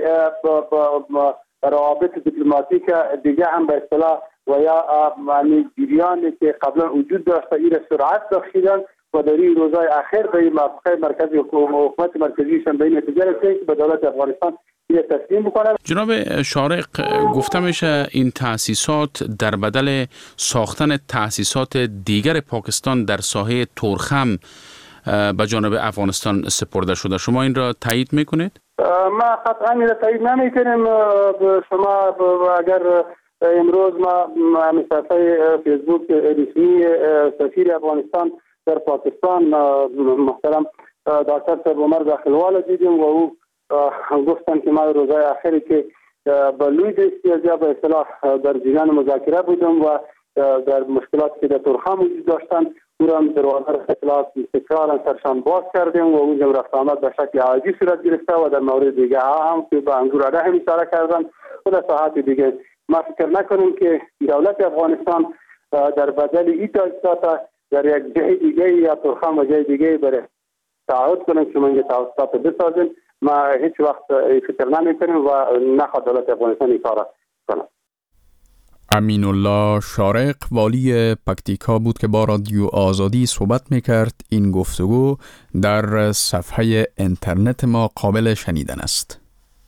روابط دیپلماتیک دیگه هم به اصطلاح و یا جریانی که قبلا وجود داشته این سرعت بخشیدن و در این روزهای اخیر به موافقه مرکزی حکومت مرکزیشان به این نتیجه رسید که به دولت افغانستان تسلیم بکنه. جناب شارق، گفته میشه این تأسیسات در بدل ساختن تأسیسات دیگر پاکستان در ساحه تورخم به جانب افغانستان سپرده شده. شما این را تایید میکنید؟ ما قطعا این را تایید نمیکنیم. شما اگر امروز ما صفحه فیسبوک رسمی سفیر افغانستان در پاکستان محترم دکتر صاحب عمر داخلوال دیدیم و او گفتن که ما روزهای اخیری که با لوی دستی یا به اصطلاح در جریان مذاکره بودم و در مشکلاتی که در تورخم وجود داشتن او را دروازه را تکرارا سرشان باز کردیم و اونجا رفت آمد به شکل عادی صورت گرفته و در مورد دیگه هم که به انظور عده هم اشاره کردن و در ساحات دیگه ما فکر نکنیم که دولت افغانستان در بدل این تاسیسات در یک جای دیگه یا تورخم و جای دیگه بره تعهد کنیم که ما این تاسیسات بسازیم. ما هیچ وقت فکر نمی‌کنیم و نخواد دولت افغانستان این کار کنه. امین الله شارق والی پکتیکا بود که با رادیو آزادی صحبت میکرد. این گفتگو در صفحه اینترنت ما قابل شنیدن است.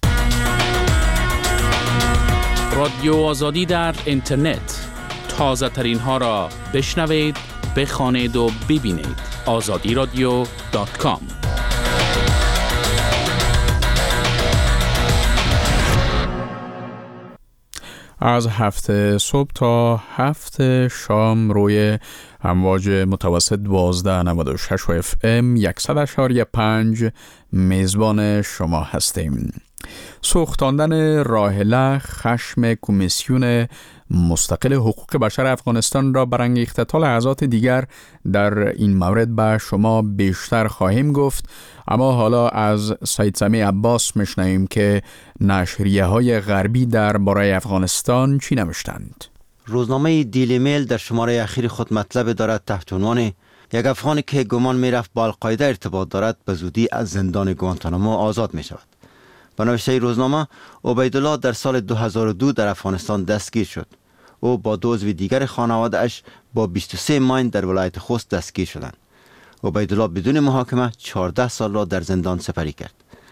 رادیو آزادی در اینترنت، تازه ترین ها را بشنوید، بخوانید و ببینید. azadiradio.com. از 7 صبح تا 7 شام روی امواج متوسط 1296 و FM 100.5 میزبان شما هستیم. سوختاندن راهله خشم کمیسیون مستقل حقوق بشر افغانستان را برانگیخته. تا لحظات دیگر در این مورد به شما بیشتر خواهیم گفت، اما حالا از سید سمیع عباس میشنویم که نشریه های غربی درباره افغانستان چی نوشتند. روزنامه دیلی میل در شماره اخیر خود مطلب دارد تحت عنوان یک افغانی که گمان میرفت با القاعده ارتباط دارد به زودی از زندان گوانتانامو آزاد می شود. به نوشته روزنامه، عبیدالله در سال 2002 در افغانستان دستگیر شد. او با دو عضو دیگر خانواده اش با 23 ماین در ولایت خوست دستگیر شدند. عبیدالله بدون محاکمه 14 سال را در زندان سپری کرد.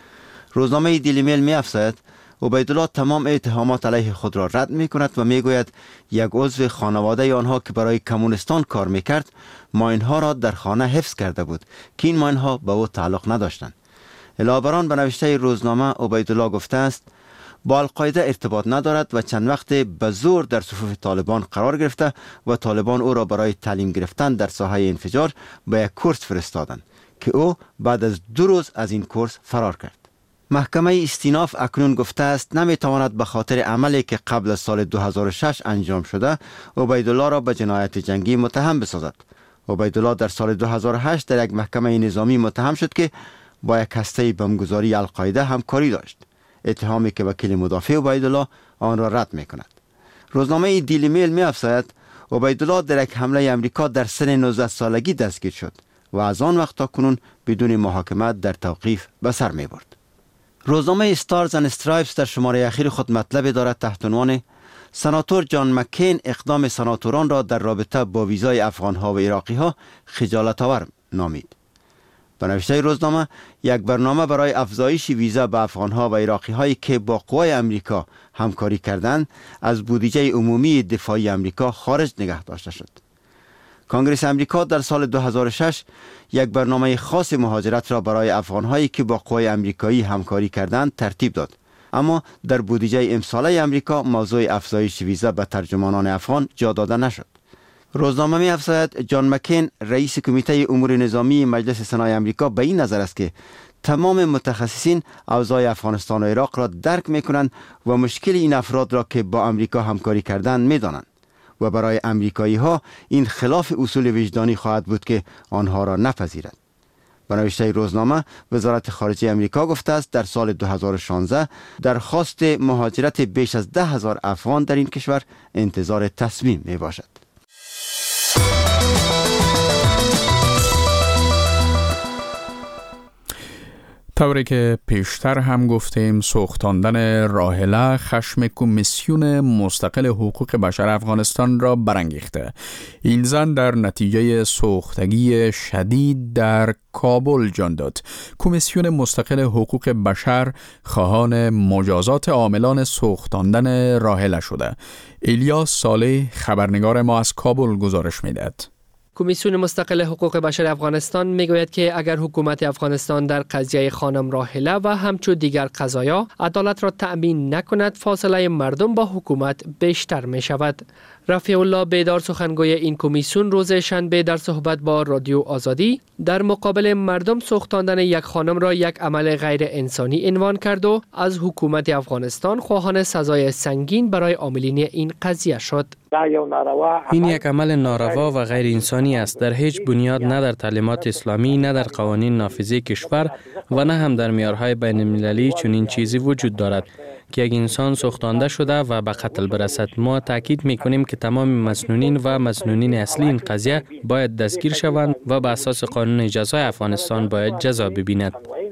روزنامه دیلی میل می افزاید عبیدالله تمام اتهامات علیه خود را رد می کند و می گوید یک عضو خانواده آنها که برای کمونستان کار می کرد ماین ها را در خانه حفظ کرده بود که این ماین ها به او تعلق نداشتند. علاوه بر آن به نوشته روزنامه عبیدالله گفته است با القاعده ارتباط ندارد و چند وقت به زور در صفوف طالبان قرار گرفته و طالبان او را برای تعلیم گرفتن در ساحه انفجار به یک کورس فرستادند که او بعد از 2 روز از این کورس فرار کرد. محکمه استیناف اکنون گفته است نمیتواند به خاطر عملی که قبل از سال 2006 انجام شده عبیدالله را به جنایت جنگی متهم بسازد. عبیدالله در سال 2008 در یک محکمه نظامی متهم شد که با یک هسته بمبگذاری القاعده همکاری داشت، اتهامی که وکیل مدافع عبیدالله آن را رد می کند. روزنامه دیلی میل می افزاید عبیدالله در یک حمله امریکا در سن 19 سالگی دستگیر شد و از آن وقت تا کنون بدون محاکمه در توقیف به سر می برد. روزنامه استارز اند استرایپس در شماره اخیر خود مطلب دارد تحت عنوان سناتور جان مکین اقدام سناتوران را در رابطه با ویزای افغانها و عراقیها خجالت آور نامید. به نوشته روزنامه، یک برنامه برای افزایش ویزا به افغانها و عراقی هایی که با قوای امریکا همکاری کردند از بودجه عمومی دفاعی امریکا خارج نگه داشته شد. کنگره امریکا در سال 2006 یک برنامه خاص مهاجرت را برای افغانهایی که با قوای امریکایی همکاری کردند ترتیب داد، اما در بودجه امساله امریکا موضوع افزایش ویزا به ترجمانان افغان جا داده نشد. روزنامه می افزاید جان مکین رئیس کمیته امور نظامی مجلس سنای امریکا به این نظر است که تمام متخصصین اوضاع افغانستان و عراق را درک می کنند و مشکل این افراد را که با امریکا همکاری کردند می دانند و برای امریکایی ها این خلاف اصول وجدانی خواهد بود که آنها را نپذیرد. به نوشته روزنامه، وزارت خارجه امریکا گفته است در سال 2016 درخواست مهاجرت بیش از 10,000 افغان در این کشور انتظار تصمیم می باشد. طوری که پیشتر هم گفتیم، سوختاندن راحله خشم کمیسیون مستقل حقوق بشر افغانستان را برانگیخته. این زن در نتیجه سوختگی شدید در کابل جان داد. کمیسیون مستقل حقوق بشر خواهان مجازات عاملان سوختاندن راحله شده. الیاس صالح خبرنگار ما از کابل گزارش می‌دهد. کمیسیون مستقل حقوق بشر افغانستان میگوید که اگر حکومت افغانستان در قضیه خانم راحله و همچون دیگر قضایا عدالت را تأمین نکند، فاصله مردم با حکومت بیشتر می شود. رفیع الله بیدار سخنگوی این کمیسیون روز شنبه در صحبت با رادیو آزادی در مقابل مردم سوختاندن یک خانم را یک عمل غیر انسانی عنوان کرد و از حکومت افغانستان خواهان سزای سنگین برای عاملین این قضیه شد. این یک عمل ناروا و غیر انسانی است. در هیچ بنیاد نه در تعلیمات اسلامی، نه در قوانین نافذه کشور و نه هم در معیارهای بین المللی چنین چیزی وجود دارد که یک انسان سوختانده شده و به قتل برسد. ما تاکید میکنیم که تمام مسنونین و مسنونین اصلی این قضیه باید دستگیر شوند و به اساس قانون جزای افغانستان باید جزا ببیند.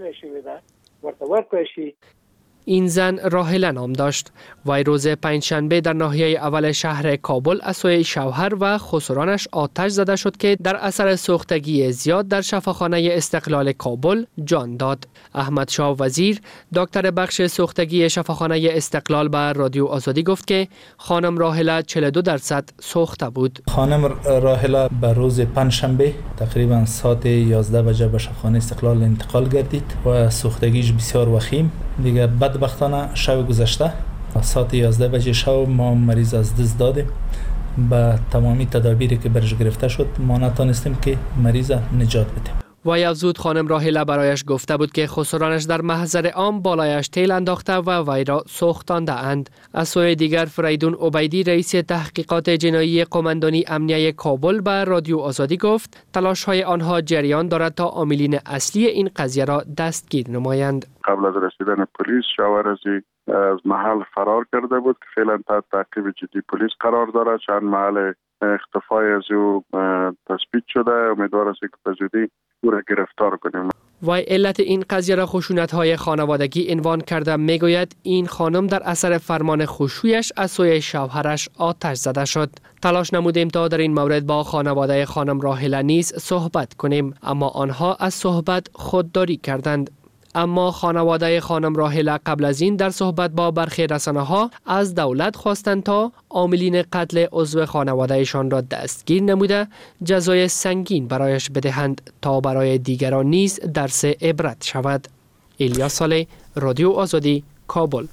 این زن راحله نام داشت. وی روز پنجشنبه در ناحیه اول شهر کابل از سوی شوهر و خسرانش آتش زده شد که در اثر سوختگی زیاد در شفاخانه استقلال کابل جان داد. احمد شاه وزیر، دکتر بخش سوختگی شفاخانه استقلال به رادیو آزادی گفت که خانم راحله 42% سوخته بود. خانم راحله به روز پنجشنبه تقریبا ساعت 11 بجه به شفاخانه استقلال انتقال گردید و سوختگیش بسیار وخیم. دیگه بدبختانه شب گذشته ساعت 11 بجه شب ما مریض از دست دادیم. با تمامی تدابیری که برش گرفته شد ما نتانستیم که مریض نجات بدیم. وی افزود خانم راحله برایش گفته بود که خسرانش در محضر عام بالایش تیل انداخته و وی را سوختانده اند. از سوی دیگر فریدون عبیدی رئیس تحقیقات جنایی قماندانی امنیه کابل به رادیو آزادی گفت تلاش های آنها جریان دارد تا عاملین اصلی این قضیه را دستگیر نمایند. قبل از رسیدن پلیس شوهر از محل فرار کرده بود که فعلا تحت تعقیب جدی پلیس قرار دارد. چند محل اختفای از او تثبیت شده. امیدوار است که به زودی او را گرفتار کنیم. وی علت این قضیه را خشونت‌های خانوادگی عنوان کرده. میگوید این خانم در اثر فرمان خشویش از سوی شوهرش آتش زده شد. تلاش نمودیم تا در این مورد با خانواده خانم راحله نیز صحبت کنیم، اما آنها از صحبت خودداری کردند. اما خانواده خانم راحله قبل از این در صحبت با برخی رسانه‌ها از دولت خواستند تا عاملین قتل عضو خانوادهشان را دستگیر نموده جزای سنگین برایش بدهند تا برای دیگران نیز درس عبرت شود. الیاس صالح، رادیو آزادی، کابل.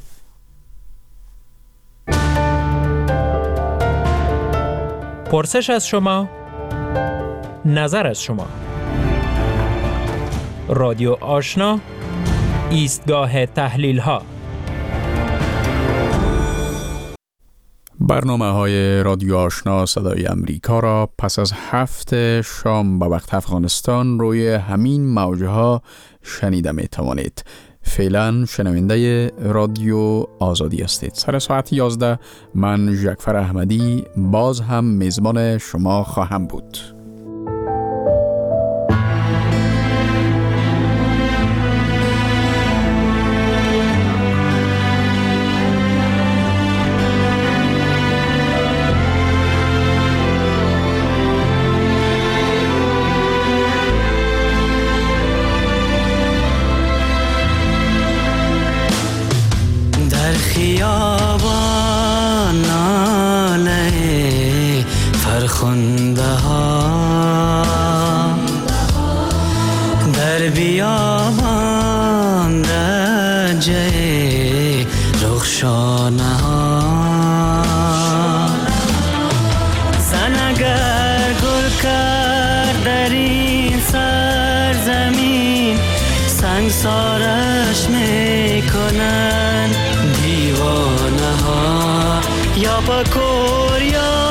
پرسش از شما، نظر از شما. رادیو آشنا، ایستگاه تحلیل ها. برنامه‌های رادیو آشنا صدای امریکا را پس از 7 شام به وقت افغانستان روی همین موج‌ها شنیده می‌توانید. فعلا شنونده رادیو آزادی هستید. سر ساعت 11 من ژکفر احمدی باز هم میزبان شما خواهم بود. فرخنده ها در بیابان رنجه رخشانه ها زن اگر گل کرد در این سرزمین سنگسارش میکنن دیوانه ها یا پکور یا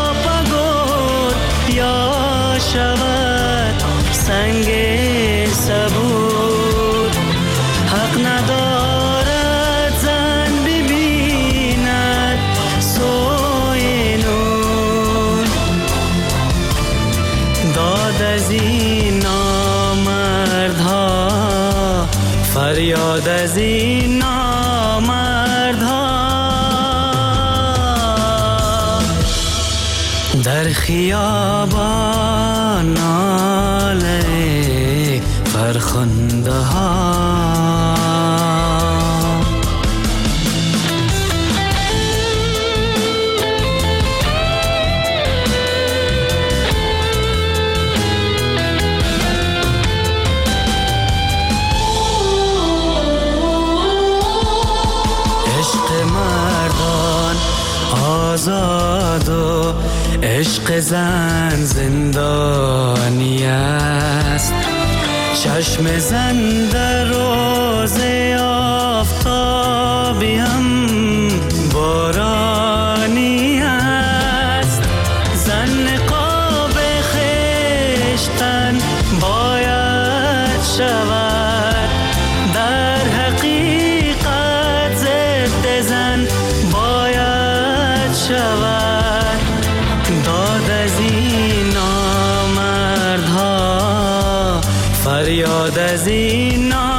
یا شود سنگ سبود حق ندارد زن ببیند سوی نور داد از این نامردها فریاد از این نامردها در خیابان ناله فرخنده ها. آزاد و عشق زن زندانی است. چشم زن در روز آفتابی هم بارانی است. زن نقاب خویشتن باید شود، در حقیقت ضد زن باید شود. داد از این نامردها، فریاد از این